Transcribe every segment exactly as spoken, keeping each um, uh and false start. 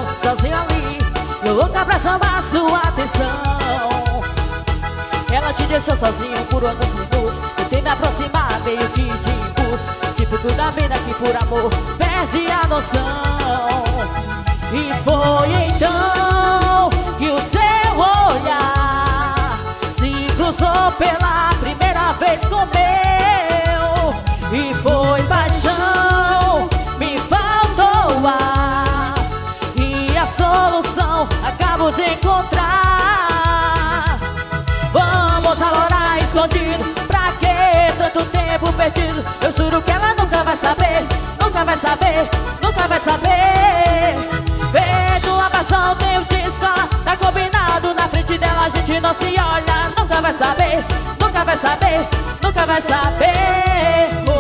sozinho ali, eu louca pra chamar sua atenção. Ela te deixou sozinho por alguns minutos, tentei me aproximar, meio que de impulso, típico da mina que por amor perde a noção. E foi então que o seu olhar se cruzou pela primeira vez com o meu. E foi paixão, me faltou ar, e a solução acabo de encontrar. Vamos alorar escondido, pra que tanto tempo perdido? Eu juro que ela nunca vai saber, nunca vai saber, nunca vai saber. Feito a paixão, tempo de escola, tá combinado, na frente dela a gente não se olha. Nunca vai saber, nunca vai saber, nunca vai saber. Oh,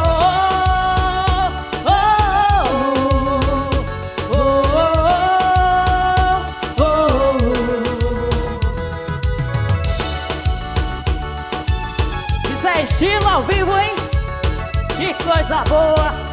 oh, oh, oh, oh, oh, oh. Isso é estilo ao vivo, hein? Que coisa boa!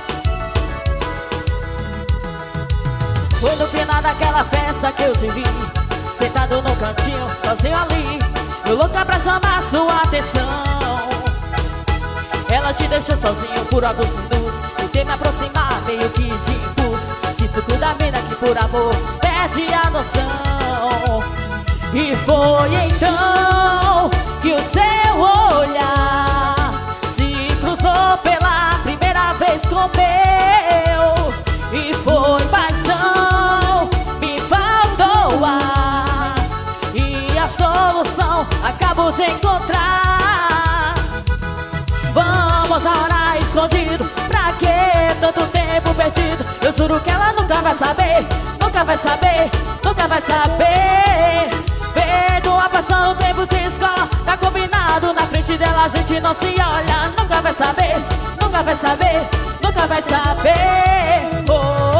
Foi no final daquela festa que eu te vi, sentado no cantinho, sozinho ali, eu louca pra chamar sua atenção. Ela te deixou sozinho por alguns minutos, tentei me aproximar, meio que de impulso, típico da mina que por amor perde a noção. E foi então que o seu olhar se cruzou pela primeira vez com o meu. E foi paixão, me faltou ar, e a solução acabo de encontrar. Vamos orar escondido, pra que tanto tempo perdido? Eu juro que ela nunca vai saber, nunca vai saber, nunca vai saber. Perdoa a paixão, tempo de escola, tá combinado, na frente dela a gente não se olha. Nunca vai saber, nunca vai saber, nunca vai saber. Oh,